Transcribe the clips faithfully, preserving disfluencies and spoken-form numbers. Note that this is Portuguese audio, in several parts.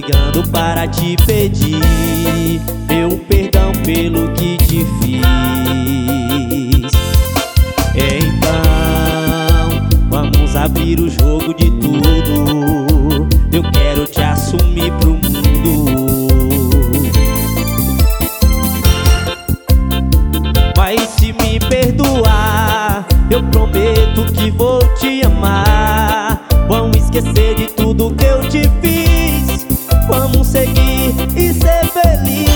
ligando para te pedir meu perdão pelo que te fiz. Então, vamos abrir o jogo de tudo. Eu quero te assumir pro mundo. Mas se me perdoar, eu prometo que vou te amar. Vamos esquecer de tudo que eu te fiz. Vamos seguir e ser feliz.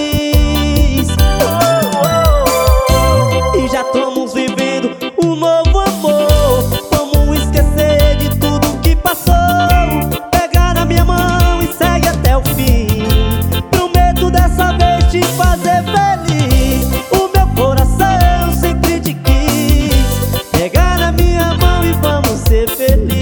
Oh, oh, oh. E já estamos vivendo um novo amor. Vamos esquecer de tudo que passou. Pega na minha mão e segue até o fim. Prometo dessa vez te fazer feliz. O meu coração sempre te quis. Pega na minha mão e vamos ser felizes.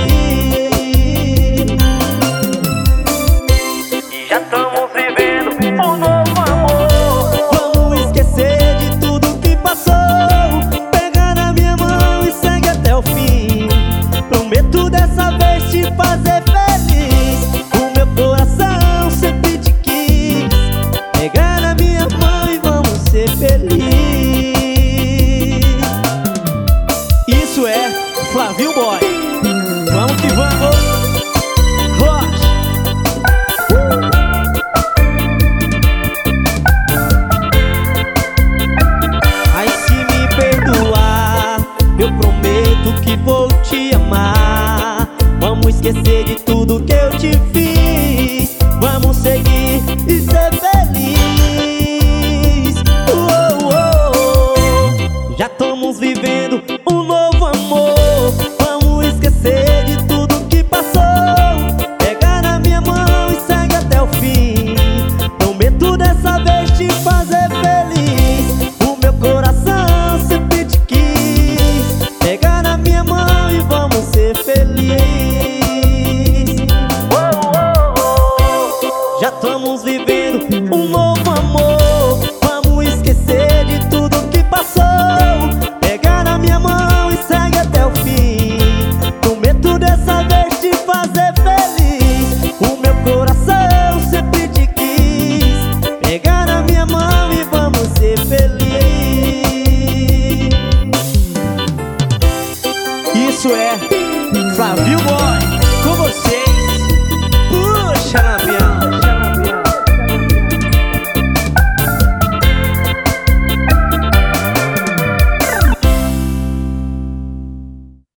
Já estamos vivendo um novo amor. Vamos esquecer de tudo que passou. Pega na minha mão e segue até o fim. Prometo dessa vez te fazer feliz. O meu coração sempre te quis. Pega na minha mão e vamos ser felizes. Isso é Flavinho Boy. Vamos que vamos. Que vou te amar. Vamos esquecer de tudo que eu te fiz. Vamos seguir e ser feliz. Oh, oh, oh. Já estamos vivendo um novo amor. Vamos esquecer de tudo que passou. Pega na minha mão e segue até o fim. Prometo dessa vez te fazer feliz. O meu coração sempre te quis. Pega na minha mão e vamos ser felizes. Oh, oh, oh. Já estamos vivendo um novo amor. Vamos esquecer de tudo que passou. Pega na minha mão e segue até o fim. Prometo dessa vez te fazer feliz. O meu coração sempre te quis. Pega na minha mão e vamos ser felizes. Isso é Flavinho Boy.